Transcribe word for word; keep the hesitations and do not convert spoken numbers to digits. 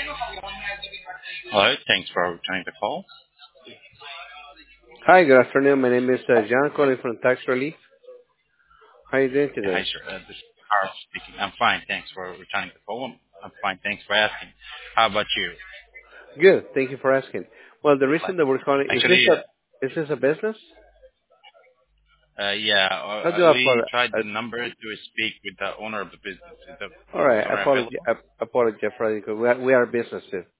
Hello. Thanks for returning the call. Hi, good afternoon. My name is uh, John calling from Tax Relief. How are you doing Hi, today? sir. Uh, This is Carl speaking. I'm fine. Thanks for returning the call. I'm I'm fine. Thanks for asking. How about you? Good. Thank you for asking. Well, the reason Like, that we're calling is this actually, a is this a business? uh, uh, yeah, I uh, do uh, we apologize. tried the number to speak with the owner of the business. Is the All right. owner Apology. available? ap- Apologize for that because we are, we are a business too.